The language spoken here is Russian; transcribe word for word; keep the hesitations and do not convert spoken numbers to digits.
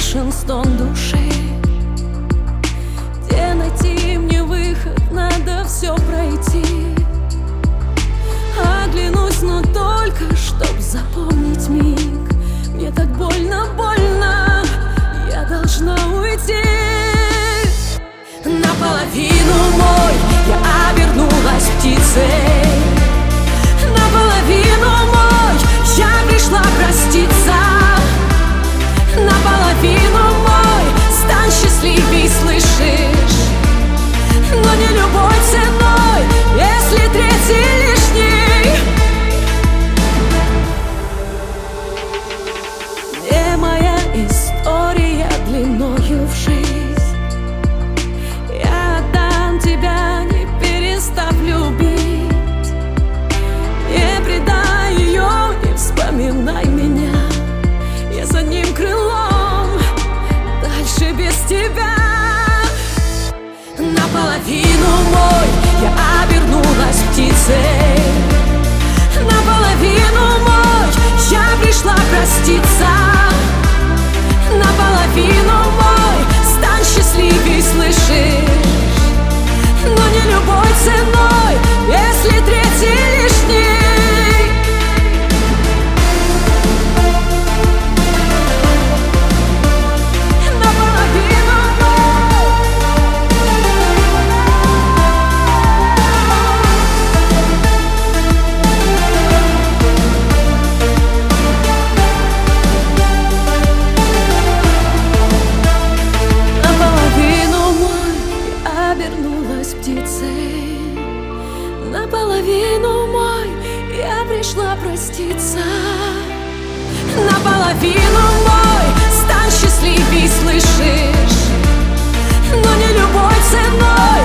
слышен стон души. Где найти мне выход, надо все пройти. Оглянусь, но только чтоб запомнить миг. Мне так больно, больно, я должна уйти. Наполовину мой, я обернулась птицей. Наполовину мой, я пришла проститься. Наполовину мой, стань счастливей, слышишь? Но не любой ценой, если третий лишний. Где моя история длиною в жизнь? Я отдам тебя, не перестав любить. Не предай ее, не вспоминай меня. Я за одним крылом, дальше без тебя. Наполовину мой, я обернулась птицей. Наполовину мой, я пришла проститься. Наполовину мой, стань счастливей, слышишь? Но не любой ценой, если третий лишний. Наполовину мой, я пришла проститься. Наполовину мой, стань счастливей, слышишь? Но не любой ценой.